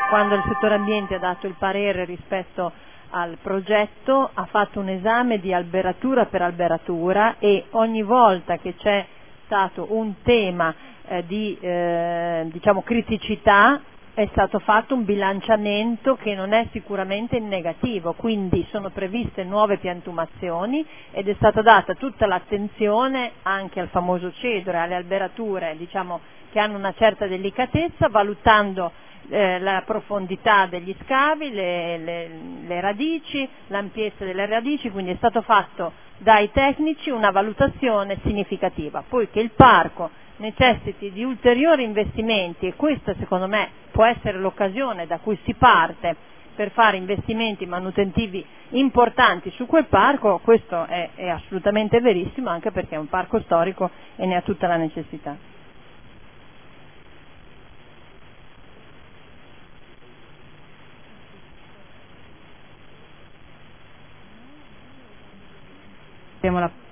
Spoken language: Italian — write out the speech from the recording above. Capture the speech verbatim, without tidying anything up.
quando il settore ambiente ha dato il parere rispetto al progetto, ha fatto un esame di alberatura per alberatura e ogni volta che c'è stato un tema eh, di eh, diciamo criticità è stato fatto un bilanciamento che non è sicuramente in negativo, quindi sono previste nuove piantumazioni ed è stata data tutta l'attenzione anche al famoso cedro e alle alberature diciamo che hanno una certa delicatezza, valutando eh, la profondità degli scavi, le, le, le radici, l'ampiezza delle radici, quindi è stato fatto dai tecnici una valutazione significativa. Poi che il parco necessiti di ulteriori investimenti, e questa secondo me può essere l'occasione da cui si parte per fare investimenti manutentivi importanti su quel parco, questo è, è assolutamente verissimo, anche perché è un parco storico e ne ha tutta la necessità. La